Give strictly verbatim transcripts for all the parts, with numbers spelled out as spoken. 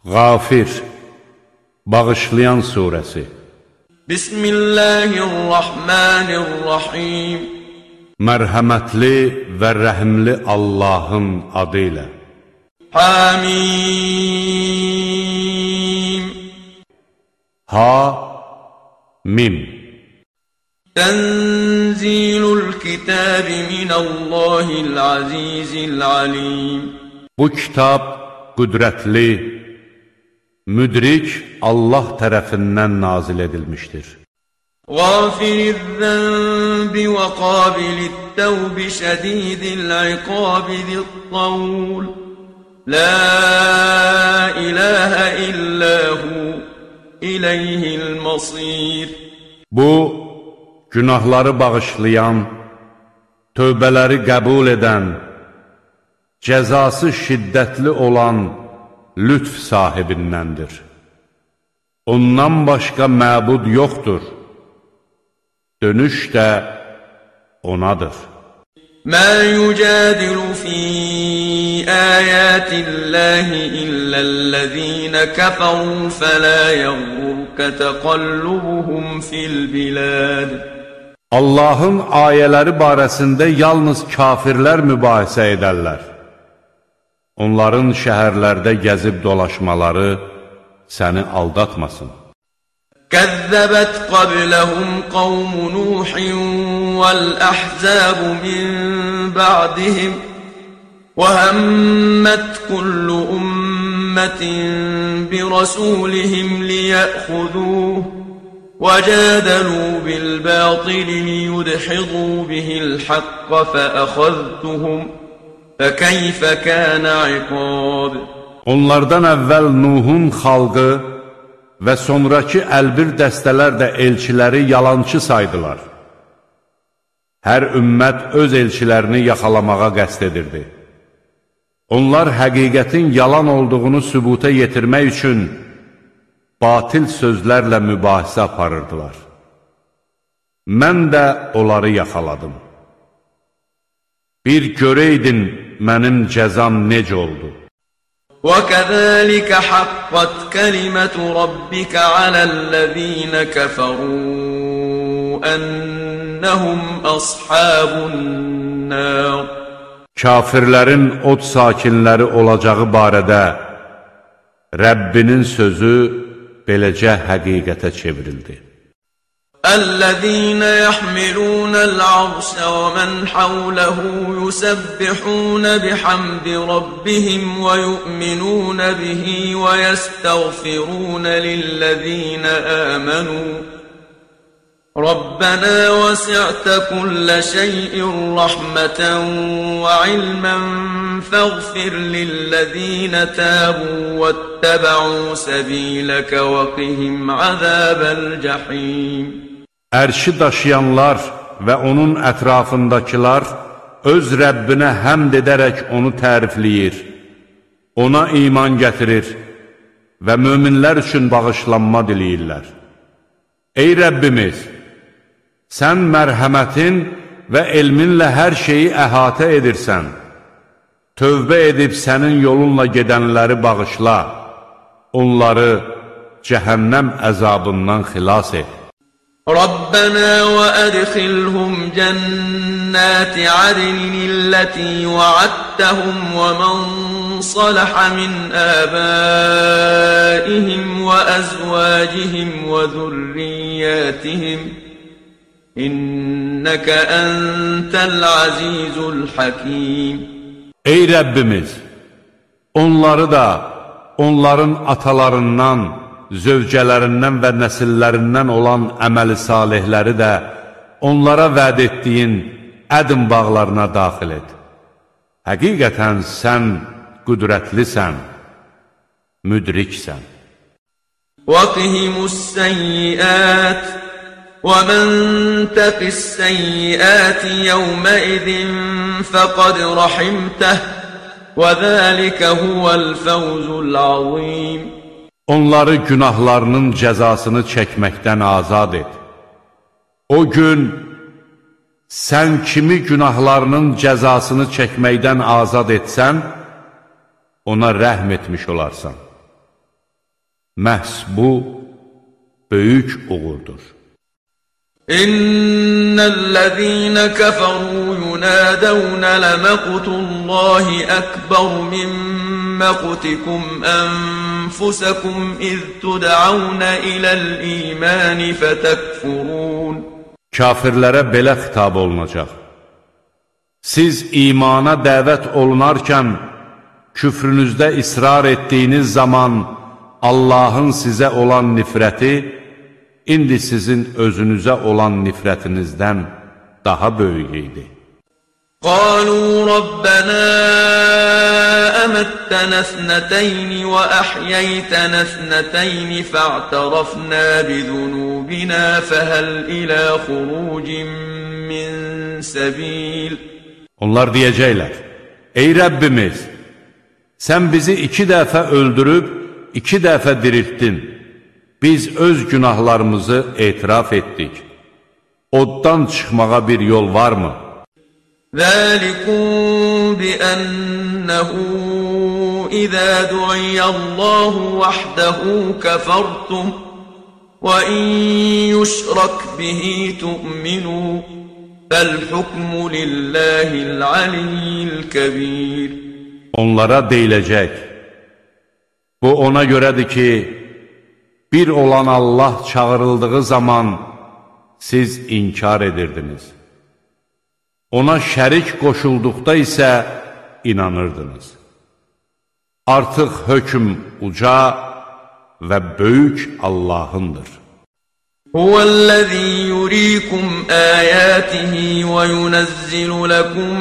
Qafir, Bağışlayan surəsi. Bismillahirrahmanirrahim. Mərhəmətli və rəhimli Allahın adı ilə. Hamim. Ha-mim. Tenzilul kitabi minallahil azizil alim. Bu kitab qüdrətli, müdrik Allah tərəfindən nazil edilmişdir. Gafiriz-zənbi və qabilit-təvbi şədidil-iqabi zit-tavl. La ilahə illəhu iləyhil-masir. Bu, günahları bağışlayan, tövbələri qəbul edən, cəzası şiddətli olan lütf sahibindəndir. Ondan başqa məbud yoxdur. Dönüş də onadır. Mə yücadilu fi əyətillahi illəl-ləzīnə kəfəru fələ yəğrurkə təqallubuhum fil bilad. Allahın ayələri barəsində yalnız kafirlər mübahisə edərlər. Onların şəhərlərdə gəzib dolaşmaları səni aldatmasın. Kəzzəbət qabləhum qavmu Nuhin vəl-əhzəbu min ba'dihim və həmmət kullu ümmətin bi rasulihim liyəxuduh və cədəlu bil-bāṭili liyudhidu bihil-haqq fəəxəztuhum fəkeyfə kənə iqab. Onlardan əvvəl Nuhun xalqı və sonraki əlbir dəstələr də elçiləri yalançı saydılar. Hər ümmət öz elçilərini yaxalamağa qəsd edirdi. Onlar həqiqətin yalan olduğunu sübuta yetirmək üçün batil sözlərlə mübahisə aparırdılar. Mən də onları yaxaladım. Bir görəydin mənim cəzam necə oldu. وَكَذَلِكَ حَقَّتْ كَلِمَةُ رَبِّكَ عَلَى الَّذِينَ كَفَرُوا أَنَّهُمْ أَصْحَابُ النَّارِ. Kafirlərin od sakinləri olacağı barədə Rəbbinin sözü beləcə həqiqətə çevrildi. الذين يحملون العرش ومن حوله يسبحون بحمد ربهم ويؤمنون به ويستغفرون للذين آمنوا ربنا وسعت كل شيء رحمة وعلما فاغفر للذين تابوا واتبعوا سبيلك وقهم عذاب الجحيم. Ərşi daşıyanlar və onun ətrafındakılar öz Rəbbinə həmd edərək onu tərifləyir, ona iman gətirir və möminlər üçün bağışlanma diləyirlər. Ey Rəbbimiz! Sən mərhəmətin və elminlə hər şeyi əhatə edirsən. Tövbə edib sənin yolunla gedənləri bağışla, onları cəhənnəm əzabından xilas et. ربنا وأدخلهم جنات عدن التي وعدتهم ومن صلح من آبائهم وأزواجهم وذرياتهم إنك أنت العزيز الحكيم. Ey Rəbbimiz! Onları da onların atalarından, zövcələrindən və nəsillərindən olan əməli salihləri də onlara vəd etdiyin ədm bağlarına daxil et. Həqiqətən sən qüdrətlisən, müdriksən. وَقِهِمُ السَّيِّئَاتِ وَمَنْ تَقِ السَّيِّئَاتِ يَوْمَئِذٍ فَقَدْ رَحِمْتَهُ وَذَلِكَ هُوَ الْفَوْزُ الْعَظِيمُ. Onları günahlarının cəzasını çəkməkdən azad et. O gün sən kimi günahlarının cəzasını çəkməkdən azad etsən, ona rəhm etmiş olarsan. Məhz bu, böyük uğurdur. İnnellezîne keferû yunâdevne lemaqtullâhi ekber min maqtikum enfusekum iz tud'avne ilel îmâni fetekfurûn. Kafirlərə belə xitab olunacaq. Siz imana dəvət olunarkən, küfrünüzdə israr etdiyiniz zaman Allahın sizə olan nifrəti, indi sizin özünüzə olan nifrətinizdən daha böyük idi. قالوا ربنا أمتنا اثنتين وأحييتنا اثنتين فاعترفنا بذنوبنا فهل إلى خروج من سبيل. Onlar deyəcəklər, ey Rəbbimiz, sən bizi iki dəfə öldürüb, iki dəfə diriltdin. Biz öz günahlarımızı etiraf etdik. Oddan çıxmağa bir yol varmı? ذَلِكُمْ بِأَنَّهُ إِذَا دُعِيَ اللَّهُ وَحْدَهُ كَفَرْتُمْ وَإِنْ يُشْرَكْ بِهِ تُؤْمِنُوا فَالْحُكْمُ لِلَّهِ الْعَلِيِّ الْكَبِيرِ. Onlara deyiləcək, bu ona görədir ki, bir olan Allah çağırıldığı zaman siz inkar edirdiniz. Ona şərik qoşulduqda isə inanırdınız. Artıq hökm uca və böyük Allahındır. Huvəl-ləzî yuriikum əyatihi və yunəzzilu ləkum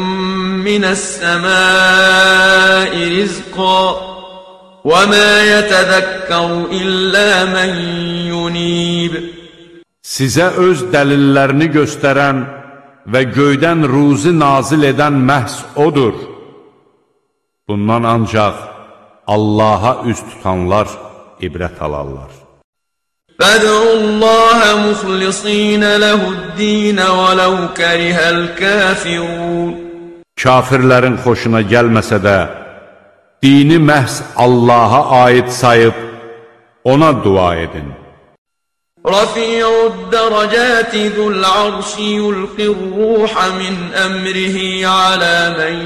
minəs-səmâi rizqa və mə yətəzəkkəru illə mən yunib. Sizə öz dəlillərini göstərən və göydən ruzi nazil edən məhz odur. Bundan ancaq Allaha üz tutanlar ibrət alarlar. Fəd'ullâhe muxlisinə ləhud-dînə və ləv kərihəl-kəfirun. Kafirlərin xoşuna gəlməsə də, dini məhz Allaha aid sayıb, ona dua edin. رفيع الدرجات ذو العرش يلقي الروح من أمره على من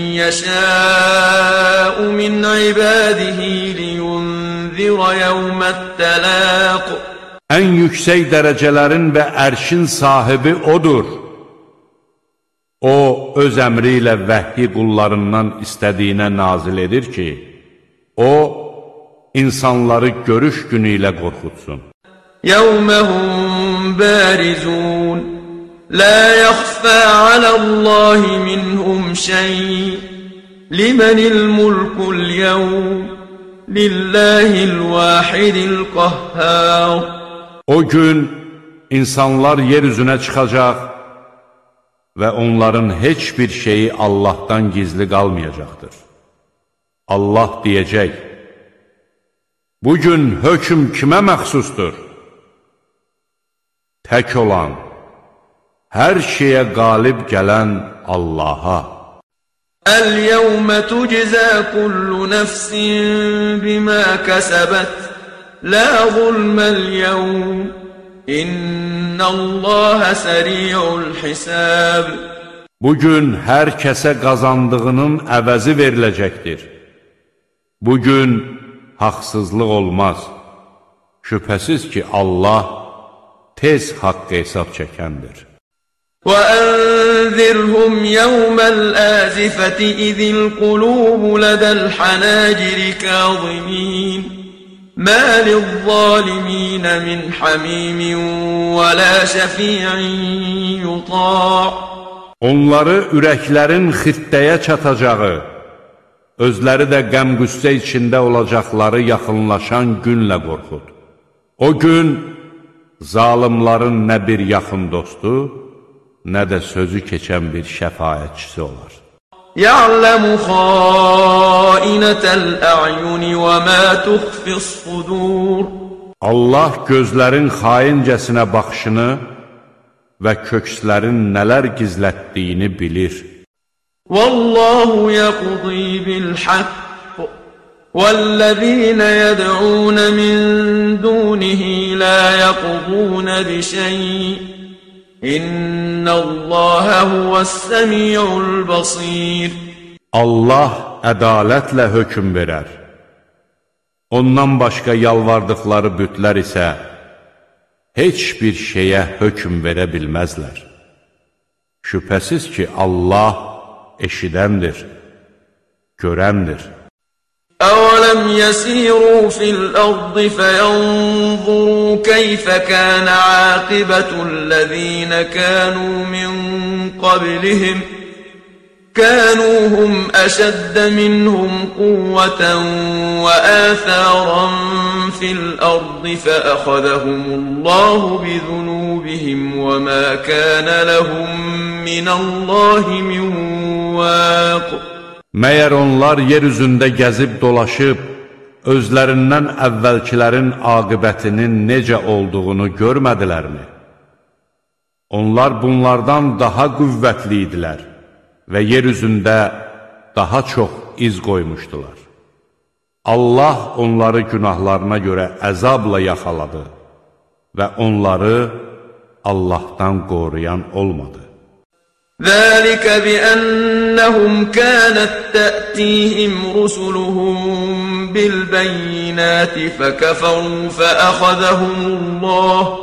يشاء من عباده لينذر يوم التلاق. Ən yüksək dərəcələrin və ərşin sahibi odur. O, öz əmri ilə vəhyi qullarından istədiyinə nazil edir ki, o, insanları görüş günü ilə qorxutsun. يَوْمَ هُمْ بَارِزُونَ لَا يَخْفَى عَلَى اللَّهِ مِنْهُمْ شَيْءٌ لِمَنِ الْمُلْكُ الْيَوْمِ لِلَّهِ الْوَاحِدِ الْقَهَّارِ. O gün insanlar yeryüzünə çıxacaq və onların heç bir şeyi Allahdan gizli qalmayacaqdır. Allah deyəcək, bugün hökm kimə məxsusdur? Tək olan, hər şeyə qalib gələn Allaha. El-yevmə tujzə kullu nəfsin bimə kəsəbət, la zulməl-yevm, innəlləhə səri'ul hisəb. Bugün hər kəsə qazandığının əvəzi veriləcəkdir. Bugün haqsızlıq olmaz. Şübhəsiz ki, Allah tez haqq hesab çəkəndir. وَأَنذِرْهُمْ يَوْمَ الْآزِفَةِ إِذِ الْقُلُوبُ لَدَى الْحَنَاجِرِ كَاظِمِينَ مَا لِلظَّالِمِينَ مِنْ حَمِيمٍ وَلَا شَفِيعٍ يُطَاعٍ. Onları ürəklərin xirtdəyə çatacağı, özləri də qəm-qüssə içində olacaqları yaxınlaşan günlə qorxud. O gün zalimların nə bir yaxın dostu, nə də sözü keçən bir şəfaətçisi olar. يَعْلَمُ خَائِنَةَ الْأَعْيُنِ وَمَا تُخْفِي الصُّدُورُ. Allah gözlərin xaincəsinə baxışını və kökslərin nələr gizlətdiyini bilir. وَاللَّهُ يَقْضِي بِالْحَقِّ والذين يدعون من دونه لا يقضون بشيء إن الله هو السميع البصير. Allah ədalətlə hökm verər. Ondan başqa yalvardıqları bütlər isə heç bir şeyə hökm verə bilməzlər. Şübhəsiz ki, Allah eşidəndir, görəndir. أولم يسيروا في الأرض فينظروا كيف كان عاقبة الذين كانوا من قبلهم كانوا هم أشد منهم قوة وآثارا في الأرض فأخذهم الله بذنوبهم وما كان لهم من الله من واق. Məyər onlar yer üzündə gəzib dolaşıb, özlərindən əvvəlkilərin aqibətinin necə olduğunu görmədilərmi? Onlar bunlardan daha qüvvətli idilər və yer üzündə daha çox iz qoymuşdular. Allah onları günahlarına görə əzabla yaxaladı və onları Allahdan qoruyan olmadı. ذلك بأنهم كانت تأتيهم رسلهم بالبينات فكفروا فأخذهم الله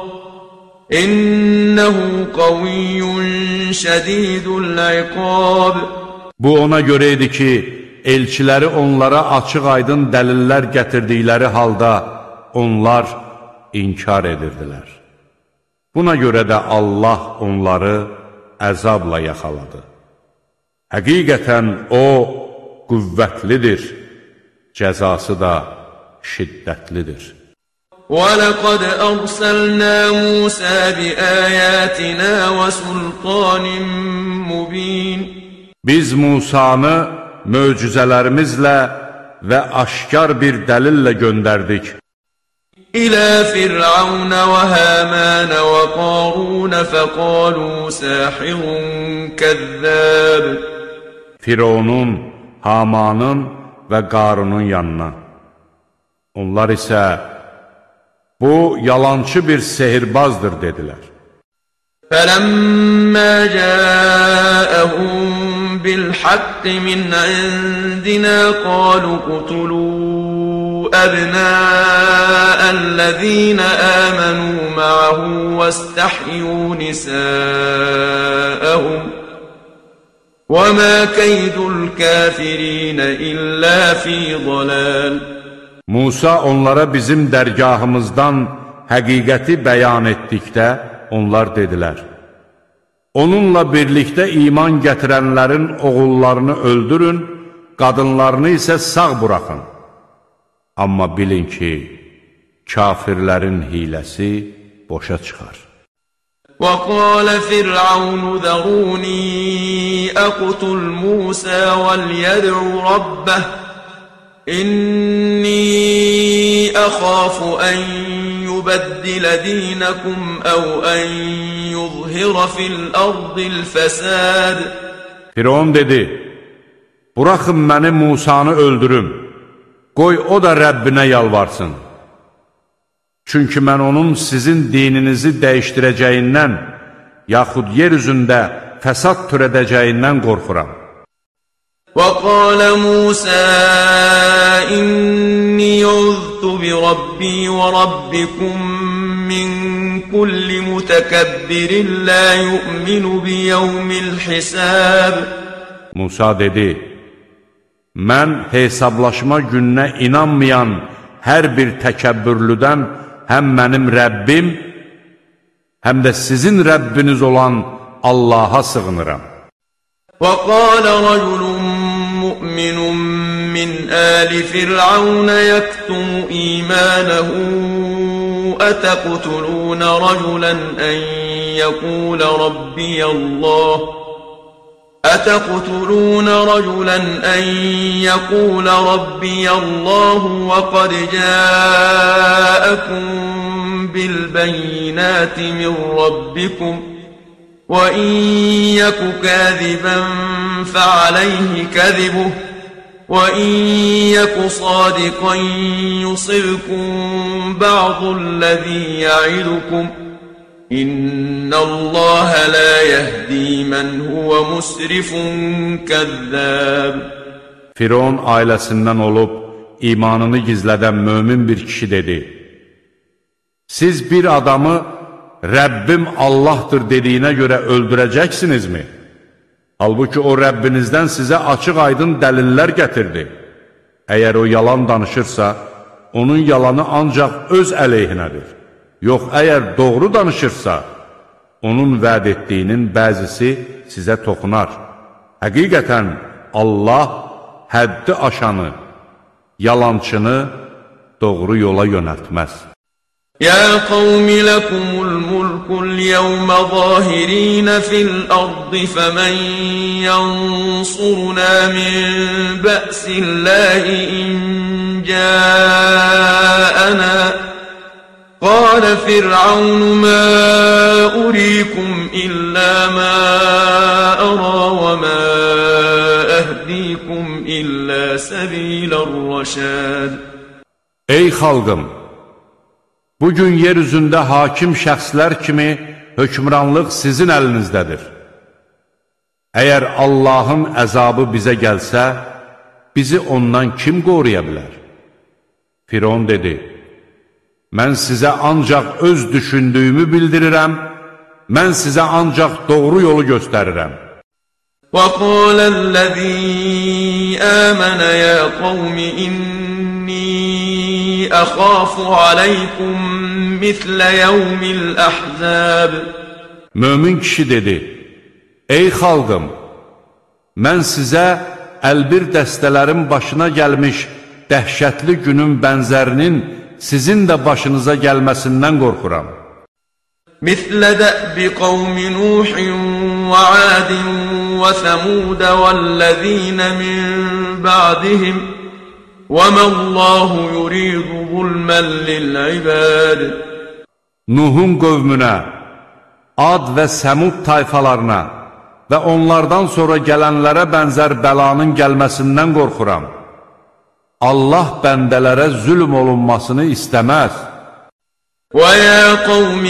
إنه قوي شديد العقاب. Bu ona görə idi ki, elçiləri onlara açıq-aydın dəlillər gətirdikləri halda onlar inkar edirdilər. Buna görə də Allah onları əzabla yaxaladı. Həqiqətən O qüvvətlidir, cəzası da şiddətlidir. وَلَقَدْ أَرْسَلْنَا مُوسَى بِآيَاتِنَا وَسُلْطَانٍ مُبِينٍ. Biz Musanı möcüzələrimizlə və aşkar bir dəlillə göndərdik. إلى فرعون وهامان وقارون فقالوا ساحر كذاب. Fironun, Hamanın və Qarunun yanına. Onlar isə bu yalançı bir sehirbazdır dedilər. فَلَمَّا جَاءَهُم بِالْحَقِّ مِنْ عِندِنَا قَالُوا اقْتُلُوا أَبْنَاءَ الَّذِينَ آمَنُوا مَعَهُ وَاسْتَحْيُوا نِسَاءَهُمْ وَمَا كَيْدُ الْكَافِرِينَ إِلَّا فِي ضَلَالٍ. Musa onlara bizim dərgahımızdan həqiqəti bəyan etdikdə onlar dedilər: onunla birlikdə iman gətirənlərin oğullarını öldürün, qadınlarını isə sağ buraxın. Amma bilin ki, kafirlərin hiləsi boşa çıxar. وَقَالَ فِرْعَوْنُ ذَرُونِي أَقْتُلْ مُوسَى وَلْيَدْعُ رَبَّهُ إِنِّي أَخَافُ أَن يُبَدِّلَ دِينَكُمْ أَوْ أَن يُظْهِرَ فِي الْأَرْضِ الْفَسَادَ. Firon dedi: buraxın məni Musanı öldürüm, qoy o da Rəbbinə yalvarsın. Çünki mən onun sizin dininizi dəyişdirəcəyindən, yaxud yer üzündə fəsad törədəcəyindən qorxuram. وَقَالَ مُوسَى إِنِّي عُذْتُ بِرَبِّي وَرَبِّكُمْ مِنْ كُلِّ مُتَكَبِّرٍ لَا يُؤْمِنُ بِيَوْمِ الْحِسَابِ. Musa dedi: mən hesablaşma gününə inanmayan hər bir təkəbbürlüdən həm mənim Rəbbim, həm də sizin Rəbbiniz olan Allaha sığınıram. وَقَالَ رَجُلٌ مُؤْمِنٌ مِّنْ آلِ فِرْعَوْنَ يَكْتُمُ إِيمَانَهُ أَتَقْتُلُونَ رَجُلًا أَن يَقُولَ رَبِّيَ اللَّهُ أَتَقْتُلُونَ رَجُلًا أَن يَقُولَ رَبِّيَ اللَّهُ وَقَدْ جَاءَكُم بِالْبَيِّنَاتِ مِن رَّبِّكُمْ وَإِن يَكُ كَاذِبًا فَعَلَيْهِ كَذِبُهُ وَإِنْ يَكُ صَادِقًا يُصِبْكُمْ بَعْضُ الَّذِي يَعِدُكُمْ إِنَّ اللَّهَ لَا يَهْدِي مَنْ هُوَ مُسْرِفٌ كَذَّابٌ. Firon ailəsindən olub imanını gizlədən mömin bir kişi dedi: Siz bir adamı Rəbbim Allahdır dediyinə görə öldürəcəksinizmi? Halbuki o Rəbbinizdən sizə açıq-aydın dəlillər gətirdi. Əgər o yalan danışırsa, onun yalanı ancaq öz əleyhinədir. Yox, əgər doğru danışırsa, onun vəd etdiyinin bəzisi sizə toxunar. Həqiqətən Allah həddi aşanı, yalançını doğru yola yönəltməz. يا قوم لكم الملك اليوم ظاهرين في الأرض فمن ينصرنا من بأس الله إن جاءنا قال فرعون ما أريكم إلا ما أرى وما أهديكم إلا سبيل الرشاد. Ey xalqım! Bugün yer üzündə hakim şəxslər kimi hökmranlıq sizin əlinizdədir. Əgər Allahın əzabı bizə gəlsə, bizi ondan kim qoruya bilər? Firon dedi: Mən sizə ancaq öz düşündüyümü bildirirəm, mən sizə ancaq doğru yolu göstərirəm. وَقَالَ الَّذِي آمَنَ يَا قَوْمِ إِنِّي أَخَافُ عَلَيْكُمْ مِثْلَ يَوْمِ الْأَحْزَابِ. Mömin kişi dedi: Ey xalqım, mən sizə əlbir dəstələrin başına gəlmiş dəhşətli günün bənzərinin sizin də başınıza gəlməsindən qorxuram. مِثْلَ دَأْبِ قَوْمِ نُوحٍ وَعَادٍ وَثَمُودَ وَالَّذِينَ مِنْ بَعْدِهِمْ وَمَا اللَّهُ يُرِيدُ ظُلْمًا لِلْعِبَادِ. Nuhun qövmünə, Ad və Səmud tayfalarına və onlardan sonra gələnlərə bənzər bəlanın gəlməsindən qorxuram. Allah bəndələrə zülm olunmasını istəməz. وَيَا قَوْمِ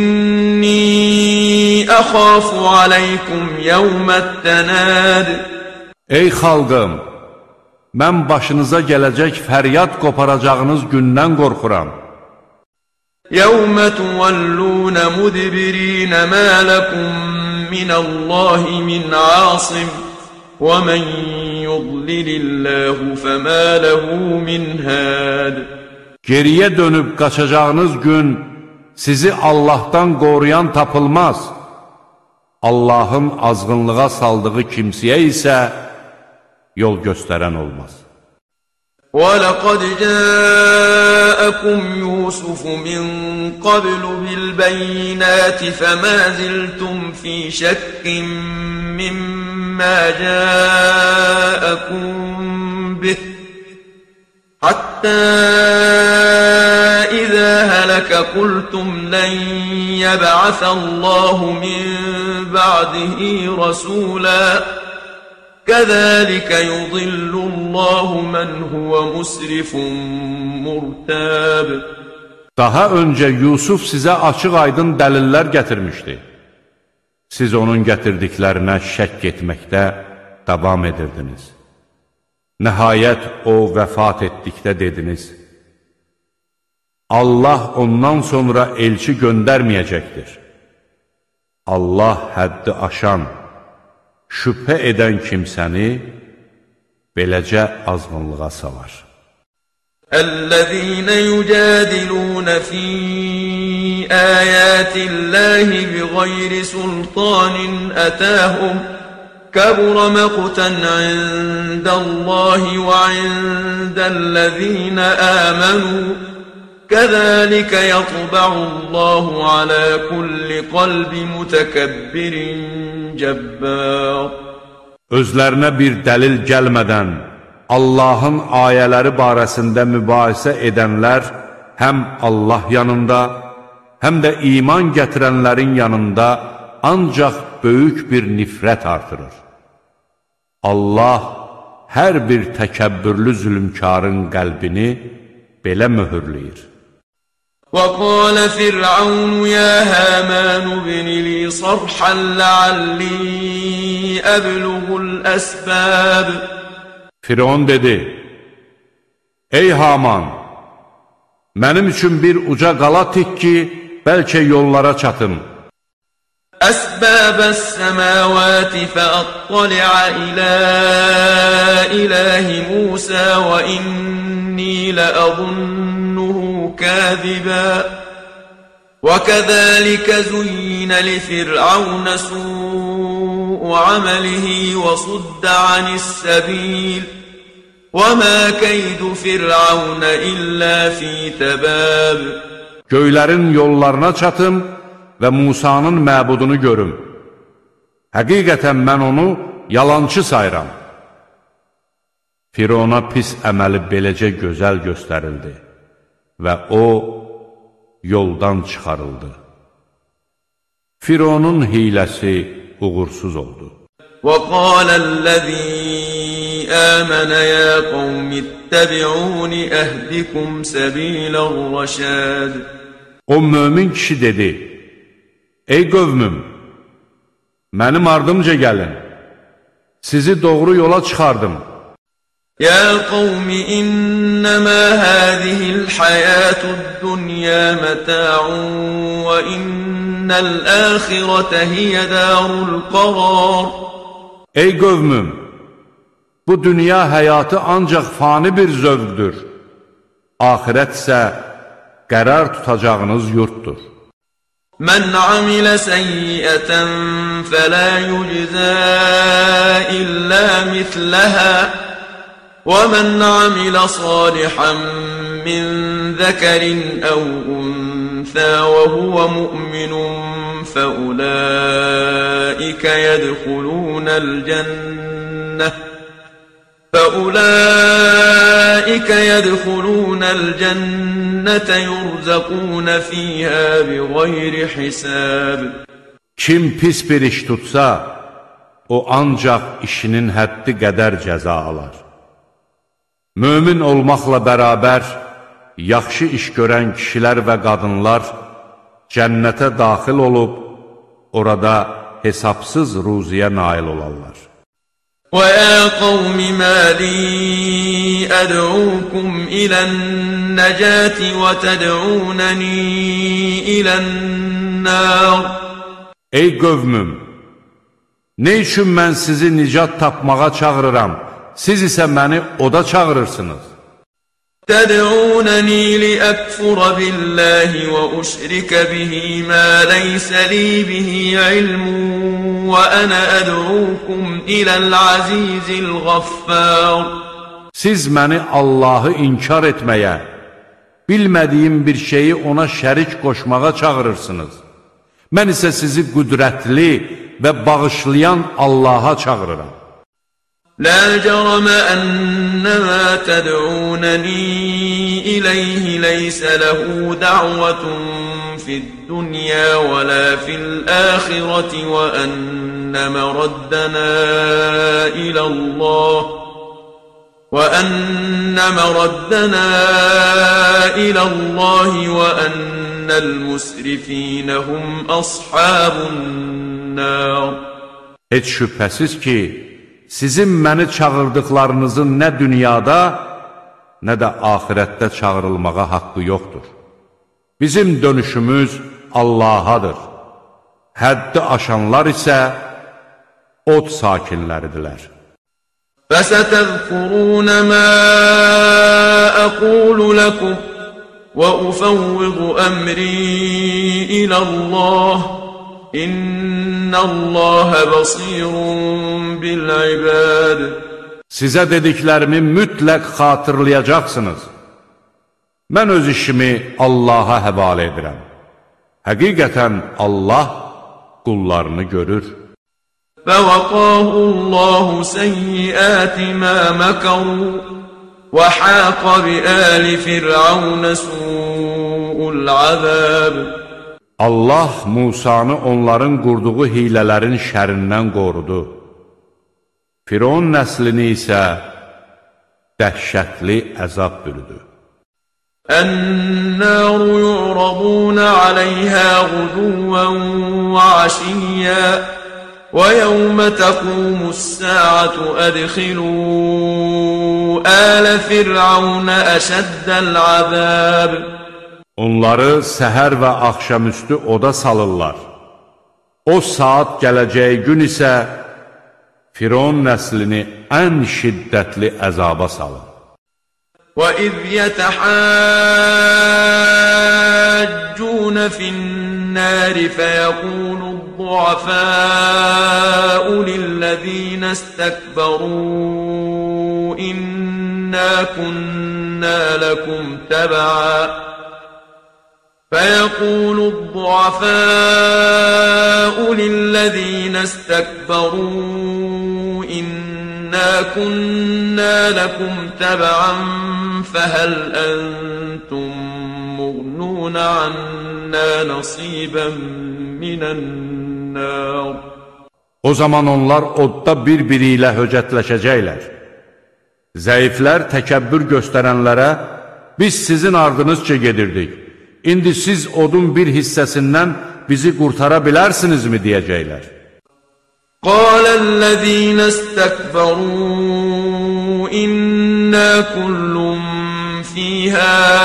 إِنِّي أَخَافُ عَلَيْكُمْ يَوْمَ التَّنَادِ. Ey xalqım, mən başınıza gələcək fəryad qoparacağınız gündən qorxuram. يَوْمَ تُوَلُّونَ مُدْبِرِينَ مَا لَكُمْ مِنَ اللَّهِ مِنْ عَاصِمٍ وَمَنْ يُضْلِلِ اللَّهُ فَمَا لَهُ مِنْ هَادٍ. Geriyə dönüb qaçacağınız gün sizi Allahdan qoruyan tapılmaz. Allahın azğınlığa saldığı kimsəyə isə yol göstərən olmaz. وَلَقَدْ جَاءَكُمْ يُوسُفُ مِنْ قَبْلُ بِالْبَيِّنَاتِ فَمَا زِلْتُمْ فِي شَكٍّ مِّمَّا جَاءَكُمْ بِهِ حَتَّى إِذَا هَلَكَ قُلْتُمْ لَنْ يَبْعَثَ اللَّهُ مِنْ بَعْدِهِ رَسُولًا كَذَلِكَ يُضِلُّ اللَّهُ مَنْ هُوَ مُسْرِفٌ مُرْتَابٌ. Daha öncə Yusuf sizə açıq-aydın dəlillər gətirmişdi. Siz onun gətirdiklərinə şəkk etməkdə davam edirdiniz. Nəhayət o vəfat etdikdə dediniz: Allah ondan sonra elçi göndərməyəcəkdir. Allah həddi aşan, şübhə edən kimsəni beləcə azğınlığa salar. الذين يجادلون في آيات الله بغير سلطان أتاهم كبر مقتا عند الله وعند الذين آمنوا كذلك يطبع الله على كل قلب متكبر جبار. Özlərinə bir dəlil gəlmədən Allahın ayələri barəsində mübahisə edənlər həm Allah yanında, həm də iman gətirənlərin yanında ancaq böyük bir nifrət artırır. Allah hər bir təkəbbürlü zülmkarın qəlbini belə möhürləyir. وقال فرعون يا هامان ابن لي صرحا لعلي أبلغ الأسباب. Firon dedi: Ey Haman, mənim üçün bir uca qala tik ki, bəlkə yollara çatım. أسباب السماوات فأطلع إلى إله موسى وإني لأظنه كاذبا وكذلك زين لفرعون سوء عمله وصد عن السبيل وما كيد فرعون إلا في تباب. Göylərin yollarına çatım və Musanın məbudunu görüm. Həqiqətən mən onu yalançı sayıram. Firona pis əməli beləcə gözəl göstərildi və o yoldan çıxarıldı. Fironun hiləsi uğursuz oldu. وَقَالَ الَّذِي آمَنَ يَا قَوْمِ اتَّبِعُونِ أَهْدِكُمْ سَبِيلَ الرَّشَادِ. O mömin kişi dedi: Ey qövmüm, mənim ardımca gəlin, sizi doğru yola çıxardım. يَا قَوْمِ إِنَّمَا هَذِهِ الْحَيَاةُ الدُّنْيَا مَتَاعٌ وَإِنَّ الْآخِرَةَ هِيَ دَارُ الْقَرَارِ. Ey qövmüm, bu dünya həyatı ancaq fani bir zövqdür. Ahirət isə qərar tutacağınız yurtdur. مَنْ عَمِلَ سَيِّئَةً فَلَا يُجْزَى إِلَّا مِثْلَهَا وَمَنْ عَمِلَ صَالِحًا مِّن ذَكَرٍ أَوْ أُنثَىٰ وَهُوَ مُؤْمِنٌ فَأُولَٰئِكَ يَدْخُلُونَ الْجَنَّةَ فَأُولَٰئِكَ يَدْخُلُونَ الْجَنَّةَ يُرْزَقُونَ فِيهَا بِغَيْرِ حِسَابٍ. Kim pis bir iş tutsa, o ancaq işinin həddi qədər cəza alar. Mömin olmaqla bərabər, yaxşı iş görən kişilər və qadınlar cənnətə daxil olub, orada hesabsız ruziyə nail olarlar. وَيَا قَوْمِ مَا لِي أَدْعُوكُمْ إِلَى النَّجَاةِ وَتَدْعُونَنِي إِلَى النَّارِ. Ey qövmüm, nə üçün mən sizi nicat tapmağa çağırıram, siz isə məni oda çağırırsınız? تَدْعُونَنِي لِأَكْفُرَ بِاللَّهِ وَأُشْرِكَ بِهِ مَا لَيْسَ لِي بِهِ عِلْمٌ وَأَنَا أَدْعُوكُمْ إِلَى الْعَزِيزِ الْغَفَّارِ. Siz məni Allahı inkar etməyə, bilmədiyim bir şeyi ona şərik qoşmağa çağırırsınız. Mən isə sizi qüdrətli və bağışlayan Allaha çağırıram. لا جرم أن ما تدعونني إليه ليس له دعوة في الدنيا ولا في الآخرة وأن مردنا إلى الله وأن مردنا إلى الله وأن المسرفين هم أصحاب النار. Heç şübhəsiz ki, sizin məni çağırdıqlarınızın nə dünyada, nə də ahirətdə çağırılmağa haqqı yoxdur. Bizim dönüşümüz Allahadır. Həddi aşanlar isə od sakinləridirlər. فَسَتَذْكُرُونَ مَا أَقُولُ لَكُمْ وَأُفَوِّضُ أَمْرِي إِلَى اللَّهِ إِنَّ اللَّهَ بَصِيرٌ بِالْعِبَادِ. Sizə dediklərimi mütləq xatırlayacaqsınız. Mən öz işimi Allaha həvalə edirəm. Həqiqətən Allah qullarını görür. فَوَقَاهُ اللَّهُ سَيِّئَاتِ مَا مَكَرُوا وَحَاقَ بِآلِ فِرْعَوْنَ سُوءُ الْعَذَابِ. Allah Musanı onların qurduğu hilələrin şərindən qorudu. Firon nəslini isə dəhşətli əzab bürüdü. النار يعرضون عليها غدوا وعشيا ويوم تقوم الساعة أدخلوا آل فرعون أشد العذاب. Onları səhər və axşamüstü oda salırlar. O saat gələcəyi gün isə Firon nəslini ən şiddətli əzaba salın. وَإِذْ يَتَحَاجُّونَ فِي النَّارِ فَيَقُولُ الضُّعَفَاءُ لِلَّذِينَ اسْتَكْبَرُوا إِنَّا كُنَّا لَكُمْ تَبَعًا فيقول الضعفاء للذين استكبروا إنا كنا لكم تبعا فهل أنتم مغنون عنا نصيبا من النار. O zaman onlar odda bir-biri ilə höcətləşəcəklər. Zəiflər təkəbbür göstərənlərə biz sizin ardınızca gedirdik. İndi siz odun bir hissəsindən bizi qurtara bilərsinizmi deyəcəklər. قال الذين استكبروا إنا كل فيها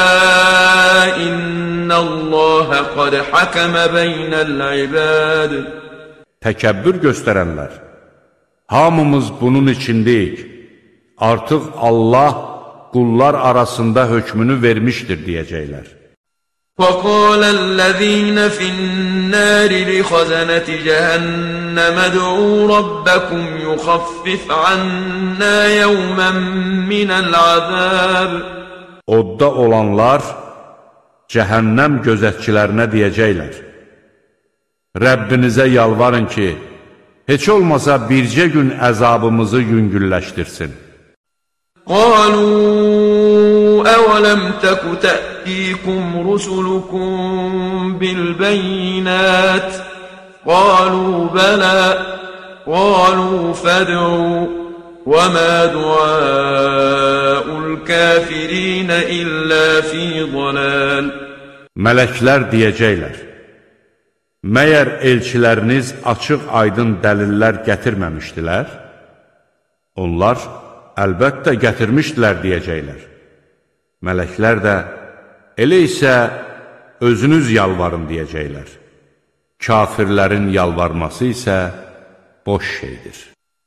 إن الله قد حكم بين العباد. Təkəbbür göstərənlər, hamımız bunun içindəyik. Artıq Allah qullar arasında hökmünü vermişdir deyəcəklər. وقال الذين في النار لخزنة جهنم ادعوا ربكم يخفف عنا يوما من العذاب. Odda olanlar cəhənnəm gözətçilərinə deyəcəklər: Rəbbinizə yalvarın ki, heç olmasa bircə gün əzabımızı yüngülləşdirsin. قالوا أولم تك تأتيكم رسلكم بالبينات قالوا بلى قالوا فادعوا وما دعاء الكافرين إلا في ضلال. Mələklər deyəcəklər: Məyər elçiləriniz açıq aydın dəlillər gətirməmişdilər? Onlar əlbəttə gətirmişdilər deyəcəklər. Mələklər də elə isə özünüz yalvarın deyəcəklər. Kafirlərin yalvarması isə boş şeydir.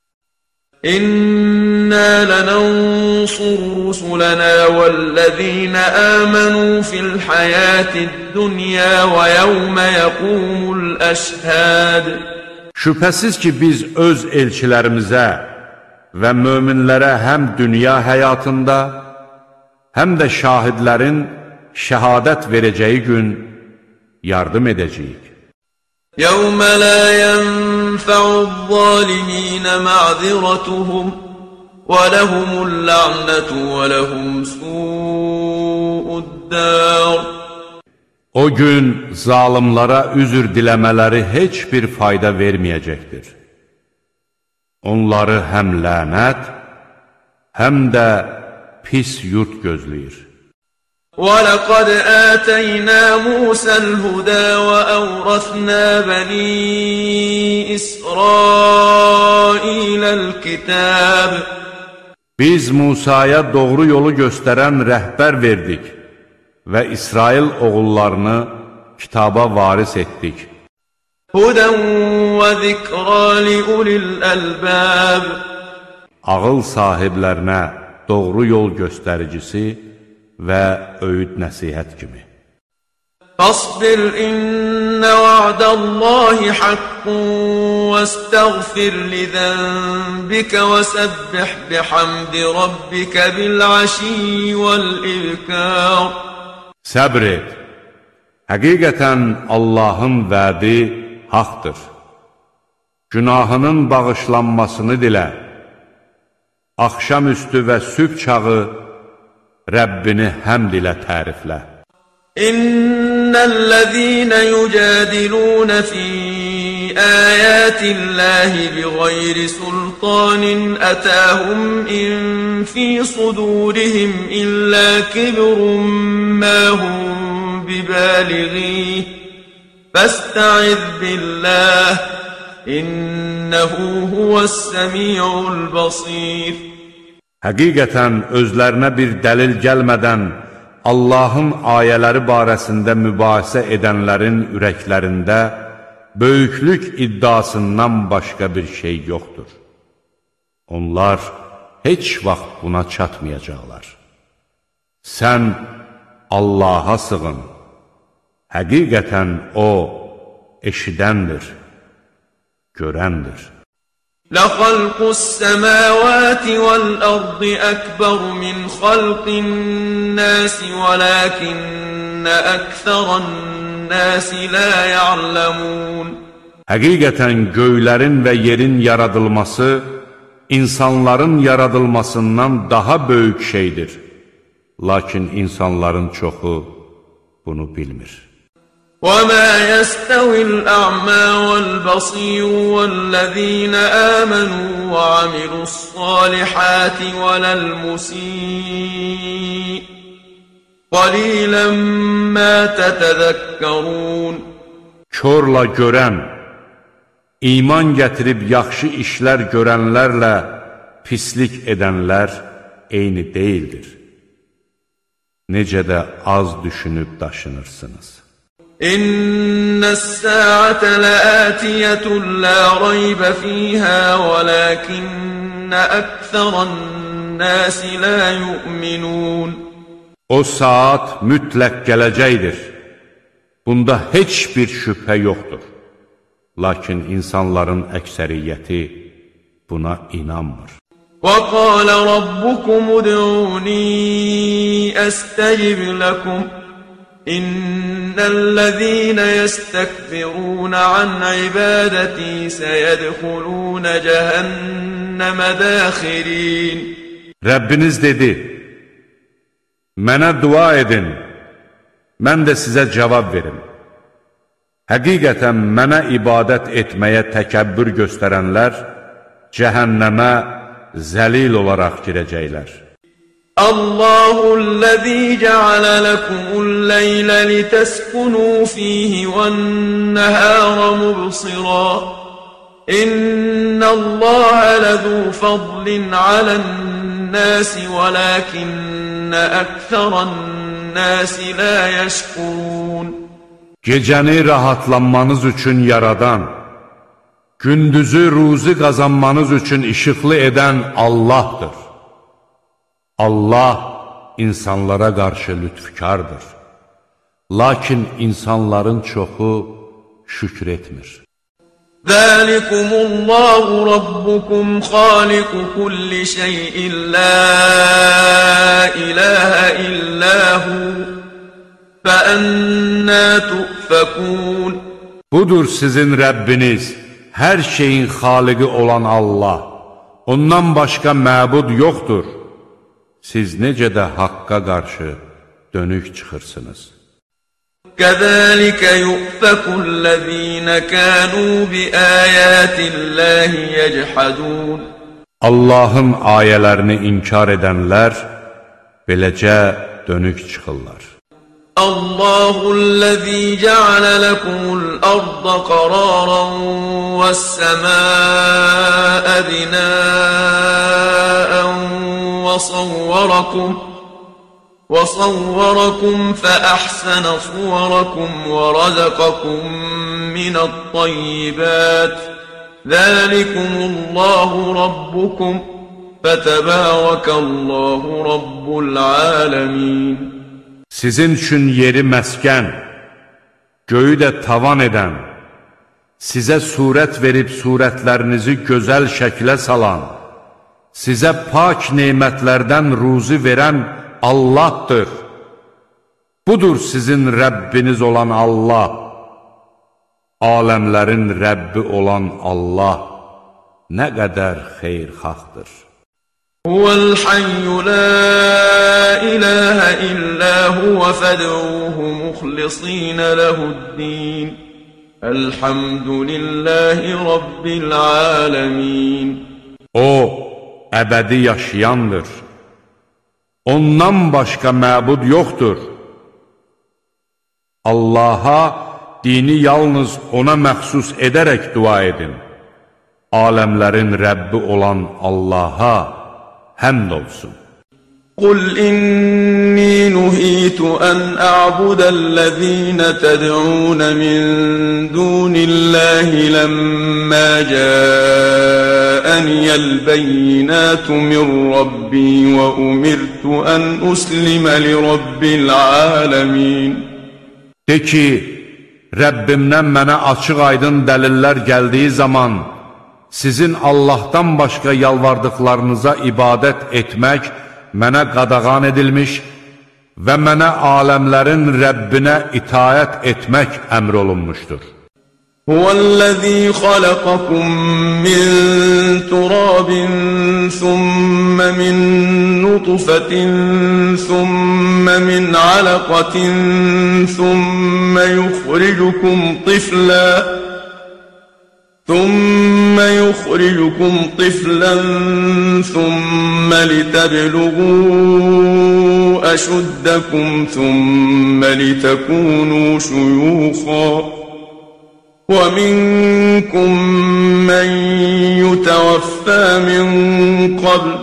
İnna lanansur rusulana vallazina amanu fil hayatid dunya ve yevme yaqumul ashhad. Şübhəsiz ki biz öz elçilərimizə və möminlərə həm dünya həyatında, həm də şahidlərin şəhadət verəcəyi gün yardım edəcəyik. يَوْمَ لَا يَنْفَعُ الظَّالِمِينَ مَعْذِرَتُهُمْ وَلَهُمُ اللَّعْنَةُ وَلَهُمْ سُوءُ الدَّارِ. O gün zalimlara üzür diləmələri heç bir fayda verməyəcəkdir. Onları həm lənət, həm də pis yurt gözləyir. وَلَقَدْ آتَيْنَا مُوسَى الْهُدَى وَأَوْرَثْنَا بَنِي إِسْرَائِيلَ الْكِتَابِ. Biz Musaya doğru yolu göstərən rəhbər verdik və İsrail oğullarını kitaba varis etdik. هُدًى وَذِكْرَى لِأُولِي الْأَلْبَابِ. Ağıl sahiblərinə doğru yol göstəricisi və öyüd nəsihət kimi. فَاصْبِرْ إِنَّ وَعْدَ اللَّهِ حَقٌّ وَاسْتَغْفِرْ لِذَنبِكَ وَسَبِّحْ بِحَمْدِ رَبِّكَ بِالْعَشِيِّ وَالْإِبْكَارِ. Səbr et. Həqiqətən Allahın vədi haqdır. Günahının bağışlanmasını dilə. Axşamüstü və sübh çağı Rəbbini həmd ilə təriflə. إن الذين يجادلون في آيات الله بغير سلطان أتاهم إن في صدورهم إلا كبر ما هم ببالغيه فاستعذ بالله إنه هو السميع البصير. Həqiqətən özlərinə bir dəlil gəlmədən Allahın ayələri barəsində mübahisə edənlərin ürəklərində böyüklük iddiasından başqa bir şey yoxdur. Onlar heç vaxt buna çatmayacaqlar. Sən Allaha sığın. Həqiqətən O eşidəndir, görəndir. لَخَلْقُ السَّمَاوَاتِ وَالْأَرْضِ أَكْبَرُ مِنْ خَلْقِ النَّاسِ وَلَكِنَّ أَكْثَرَ النَّاسِ لَا يَعْلَمُونَ. Həqiqətən göylərin və yerin yaradılması insanların yaradılmasından daha böyük şeydir. Lakin insanların çoxu bunu bilmir. وَمَا يَسْتَوِي الْأَعْمَى وَالْبَصِيرُ وَالَّذِينَ آمَنُوا وَعَمِلُوا الصَّالِحَاتِ وَلَا الْمُسِيءُ قَلِيلًا مَا تَتَذَكَّرُونَ. Körlə görən, iman gətirib yaxşı işlər görənlərlə pislik edənlər eyni deyildir. Necə də az düşünüb daşınırsınız. إن الساعة لآتية لا ريب فيها ولكن أكثر الناس لا يؤمنون. O saat mütləq gələcəkdir. Bunda heç bir şübhə yoxdur. Lakin insanların əksəriyyəti buna inanmır. وَقَالَ رَبُّكُمُ ادْعُونِي أَسْتَجِبْ لَكُمْ إن الذين يستكبرون عن عبادتي سيدخلون جهنم داخرين. Rəbbiniz dedi, mənə dua edin, mən də sizə cavab verim. Həqiqətən mənə ibadət etməyə təkəbbür göstərənlər cəhənnəmə zəlil olaraq girəcəklər. الله الذي جعل لكم الليل لتسكنوا فيه والنهار مبصرا إن الله لذو فضل على الناس ولكن أكثر الناس لا يشكرون. Gecəni rahatlanmanız üçün yaradan, gündüzü ruzi qazanmanız üçün işıqlı edən Allahdır. Allah insanlara qarşı lütfkardır. Lakin insanların çoxu şükür etmir. ذَٰلِكُمُ اللّٰهُ رَبُّكُمْ خَالِقُ كُلِّ شَيْءٍ لَا إِلَٰهَ إِلَّا هُوَ فَأَنَّىٰ تُؤْفَكُونَ. Budur sizin Rəbbiniz, hər şeyin xaliqi olan Allah. Ondan başqa məbud yoxdur. Siz necə də haqqa qarşı dönük çıxırsınız. كَذَٰلِكَ يُؤْفَكُ الَّذ۪ينَ كَانُوا بِآيَاتِ اللّٰهِ يَجْحَدُونَ. Allahın ayələrini inkar edənlər beləcə dönük çıxırlar. الله الذي جعل لكم الأرض قرارا والسماء بناء وصوركم وصوركم فأحسن صوركم ورزقكم من الطيبات ذلكم الله ربكم فتبارك الله رب العالمين. Sizin üçün yeri məskən, göyü də tavan edən, sizə surət verib surətlərinizi gözəl şəklə salan, sizə pak nemətlərdən ruzi verən Allahdır. Budur sizin Rəbbiniz olan Allah, aləmlərin Rəbbi olan Allah nə qədər xeyirxahdır. Huvəl hayyu la ilahe illa huve fed'uhu muhlisina lehu'd-din. Elhamdülillahi rabbil alamin. O əbədi yaşayandır. Ondan başqa məbud yoxdur. Allaha dini yalnız ona məxsus edərək dua edin. Aləmlərin Rəbbi olan Allaha həmd olsun. Qul inni nuhitu an a'budəl-ləzīne təd'ūne min dunillahi ləmmə câəniyəl-beyyinātu min Rabbi və umirtu an uslimə li Rabbil āləmin. De ki, Rəbbimdən mənə açıq aydın dəlillər gəldiyi zaman sizin Allahdan başqa yalvardıqlarınıza ibadət etmək mənə qadağan edilmiş və mənə aləmlərin Rəbbinə itaət etmək əmr olunmuşdur. Huvəl-ləzî xalaqakum min turabin, thumma min nutfatin, thumma min alaqatin, thumma yukhrijukum tiflan ثم يخرجكم طفلا ثم لتبلغوا أشدكم ثم لتكونوا شيوخا ومنكم من يتوفى من قبل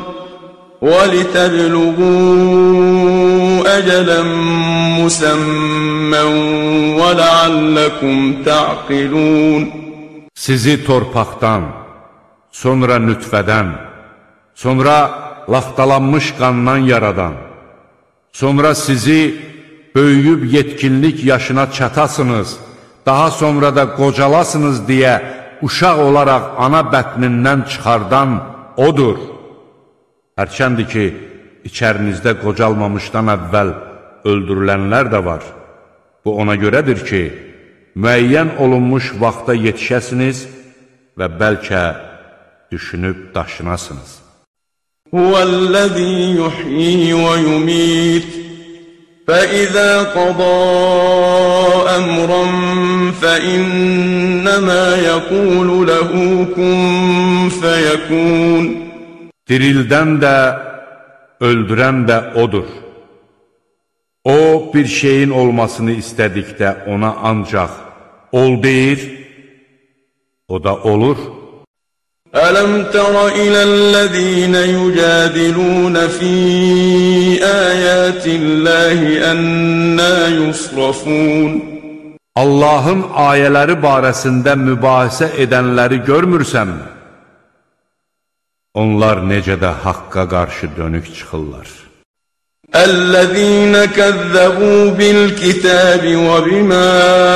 ولتبلغوا أجلا مسمى ولعلكم تعقلون. Sizi torpaqdan, sonra nütfədən, sonra laxtalanmış qandan yaradan, sonra sizi böyüyüb yetkinlik yaşına çatasınız, daha sonra da qocalasınız deyə uşaq olaraq ana bətnindən çıxardan odur. Hərçəndir ki, içərinizdə qocalmamışdan əvvəl öldürülənlər də var. Bu ona görədir ki, müəyyən olunmuş vaxta yetişəsiniz və bəlkə düşünüb daşınasınız. Huvəl-ləzî yuhyi və yumit, fəizə qadā əmran fəinnəmə yəqulu ləhu kun fəyəkun. Dirildən də, öldürən də odur. O, bir şeyin olmasını istədikdə ona ancaq ol deyir, o da olur. Ələm tərə iləl-ləzīnə yücədilūnə fī əyətilləhi ənnə yusrafun. Allahın ayələri barəsində mübahisə edənləri görmürsənmi? Onlar necə də haqqa qarşı dönük çıxırlar. الذين كذبوا بالكتاب وبما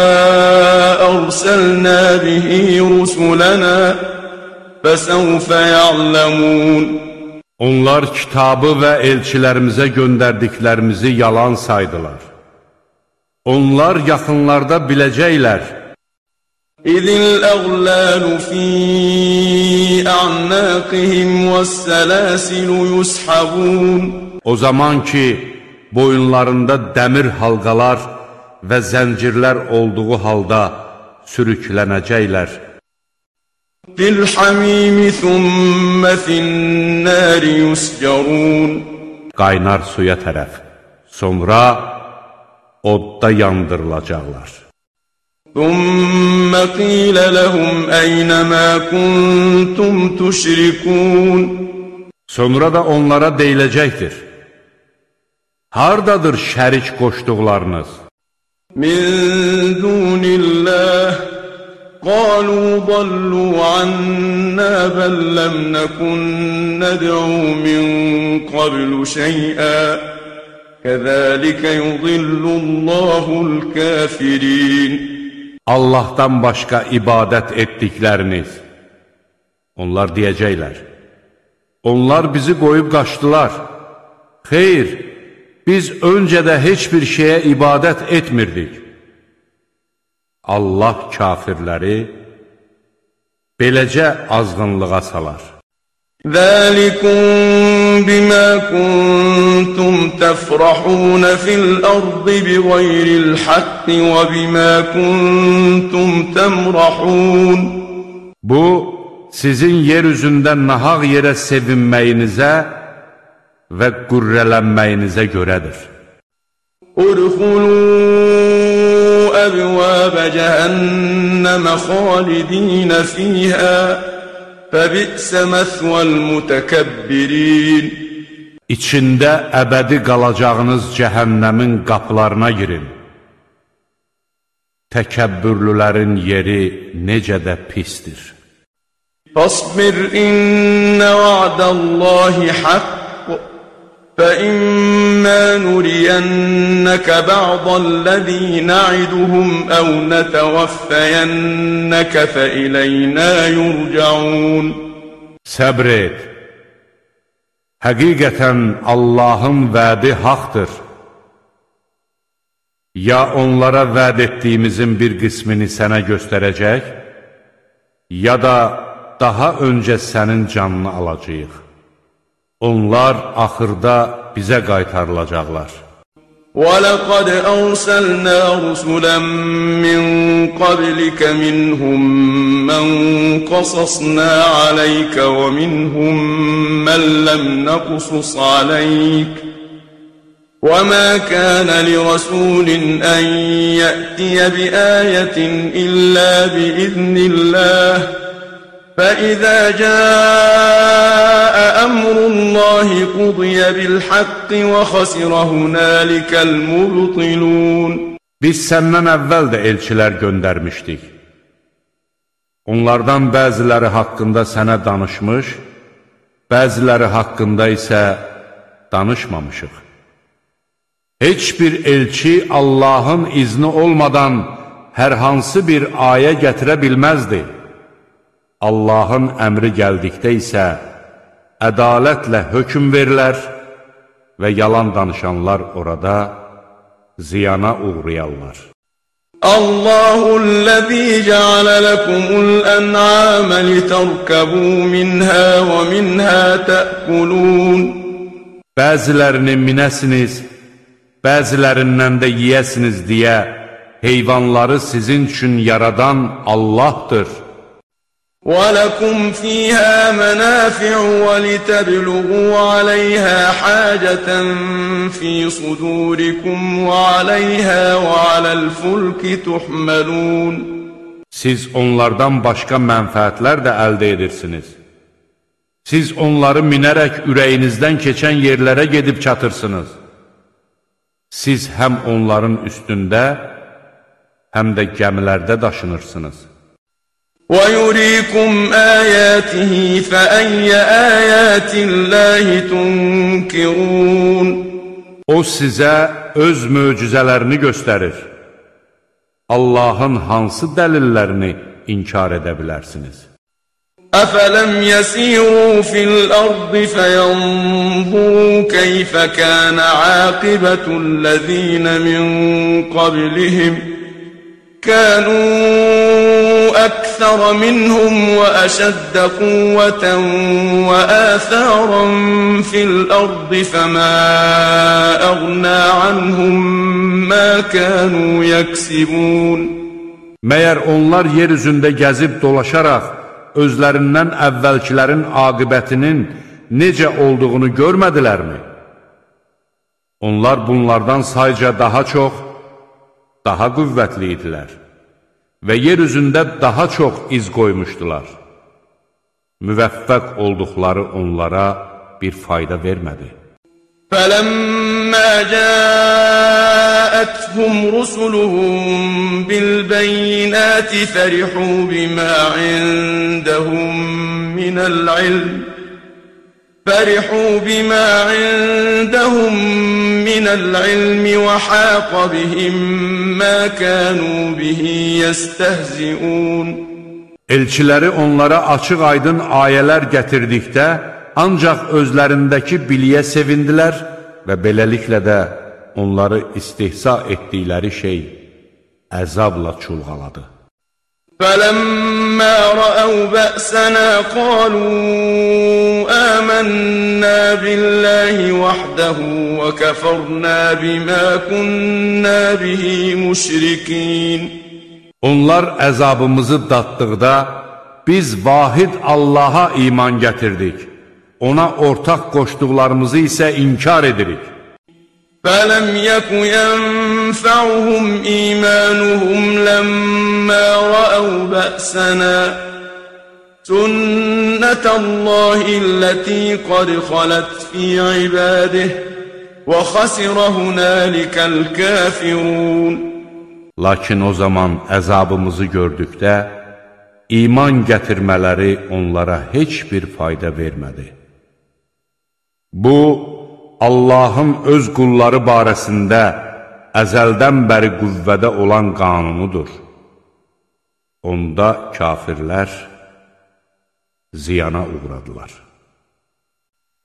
أرسلنا به رسلنا فسوف يعلمون. Onlar kitabı və elçilərimizə göndərdiklərimizi yalan saydılar. Onlar yaxınlarda biləcəklər. İzil əğlalu fi a'naqihim vəs-səlasilu yushabun. O zaman ki, boyunlarında dəmir halqalar və zəncirlər olduğu halda sürüklənəcəklər. Fil-hamimi thumma fin-nari yuscarun. Qaynar suya tərəf, sonra odda yandırılacaqlar. Thumma qilə ləhum əynə mə kuntum tuşrikun. Sonra da onlara deyiləcəkdir. Hardadır şərik qoşduqlarınız? Min dunillah qalu dallu anna bal lam nakun nad'u min qablu şey'a kazalika yudillu Allahul kafirin. Allahdan başqa ibadət etdikləriniz. Onlar deyəcəklər. Onlar bizi qoyub qaçdılar. Xeyr, biz öncə də heç bir şeyə ibadət etmirdik. Allah kafirləri beləcə azğınlığa salar. Zəlikum بما كنتم تفرحون في الأرض بغير الحق وبما كنتم تمرحون. Bu, sizin yeryüzündə nahaq yerə sevinməyinizə və qürrələnməyinizə görədir. Udkhuluu əbvəbə cəhənnəmə xalidinə fiyhə fəbi'sə məsvəl mütəkəbbirin. İçində əbədi qalacağınız cəhənnəmin qapılarına girin. Təkəbbürlülərin yeri necə də pisdir. Fasbir innə va'dallahi haqq فَإِمَّا نُرِيَنَّكَ بَعْضَ الَّذِي نَعِدُهُمْ أَوْ نَتَوَفَّيَنَّكَ فَإِلَيْنَا يُرْجَعُونَ. Səbr et. Həqiqətən Allahın vədi haqdır. Ya onlara vəd etdiyimizin bir qismini sənə göstərəcək, ya da daha öncə sənin canını alacağıq. Onlar axırda bizə qaytarılacaqlar. وَلَقَدْ أَرْسَلْنَا رُسُلًا مِّن قَبْلِكَ مِنْهُم مَّن قَصَصْنَا عَلَيْكَ وَمِنْهُم مَّن لَّمْ نَقْصُصْ عَلَيْكَ وَمَا كَانَ لِرَسُولٍ أَن يَأْتِيَ بِآيَةٍ إِلَّا بِإِذْنِ اللَّهِ فَإِذَا جَاءَ أَمْرُ اللَّهِ قُضِيَ بِالْحَقِّ وَخَسِرَ هُنَالِكَ الْمُبْطِلُونَ. Biz səndən əvvəl də elçilər göndərmişdik. Onlardan bəziləri haqqında sənə danışmış, bəziləri haqqında isə danışmamışıq. Heç bir elçi Allahın izni olmadan hər hansı bir ayə gətirə bilməzdi. Allahın əmri gəldikdə isə ədalətlə hökm verilər və yalan danışanlar orada ziyana uğrayarlar. Allahu'l-ləzî ceale lekumul-en'âme literkebû minhâ və minhâ te'kulûn. Bəzilərini minəsiniz, bəzilərindən də yiyəsiniz deyə heyvanları sizin üçün yaradan Allahdır. وَلَكُمْ فِيهَا مَنَافِعُ وَلِتَبْلُغُوا عَلَيْهَا حَاجَةً فِي صُدُورِكُمْ وَعَلَيْهَا وَعَلَى الْفُلْكِ تُحْمَلُونَ. Siz onlardan başqa mənfəətlər də əldə edirsiniz. Siz onları minərək ürəyinizdən keçən yerlərə gedib çatırsınız. Siz həm onların üstündə, həm də gəmilərdə daşınırsınız. وَيُرِيكُمْ آيَاتِهِ فَأَيَّ آيَاتِ اللَّهِ تُنْكِرُونَ. O sizə öz möcüzələrini göstərir. Allahın hansı dəlillərini inkar edə bilərsiniz? أَفَلَمْ يَسِيرُوا فِي الْأَرْضِ فَيَنْظُرُوا كَيْفَ كَانَ عَاقِبَةُ الَّذِينَ مِنْ قَبْلِهِمْ كانوا أكثر منهم وأشد قوة وآثارا في الأرض فما أغنى عنهم ما كانوا يكسبون. Məyər onlar yer üzündə gəzib dolaşaraq özlərindən əvvəlkilərin aqibətinin necə olduğunu görmədilərmi? Onlar bunlardan sayca daha çox, daha qüvvətli idilər və yer üzündə daha çox iz qoymuşdular. Müvəffəq olduqları onlara bir fayda vermədi. فَلَمَّا جَاءَتْهُمْ رُسُلُهُم بِالْبَيِّنَاتِ فَرِحُوا بِمَا عِندَهُم مِّنَ الْعِلْمِ فَرِحُوا بِمَا عِندَهُم مِّنَ الْعِلْمِ وَحَاقَ بِهِم مَّا كَانُوا بِهِ يَسْتَهْزِئُونَ. Elçiləri onlara açıq-aydın ayələr gətirdikdə ancaq özlərindəki biliyə sevindilər və beləliklə də onları istihza etdikləri şey əzabla çulğaladı. فَلَمَّا رَأَوْا بَأْسَنَا قَالُوا آمَنَّا بِاللَّهِ وَحْدَهُ وَكَفَرْنَا بِمَا كُنَّا بِهِ مُشْرِكِينَ. Onlar əzabımızı daddıqda, biz vahid Allaha iman gətirdik. Ona ortaq qoşduqlarımızı isə inkar edirik. فَلَمْ يَكُ يَنْفَعُهُمْ إِيمَانُهُمْ لَمَّا رَأَوْا بَأْسَنَا سُنَّةَ اللَّهِ الَّتِي قَدْ خَلَتْ فِي عِبَادِهِ وَخَسِرَ هُنَالِكَ الْكَافِرُونَ. Lakin o zaman əzabımızı gördükdə, iman gətirmələri onlara heç bir fayda vermədi. Bu, Allahın öz qulları barəsində əzəldən bəri qüvvədə olan qanunudur. Onda kafirlər ziyana uğradılar.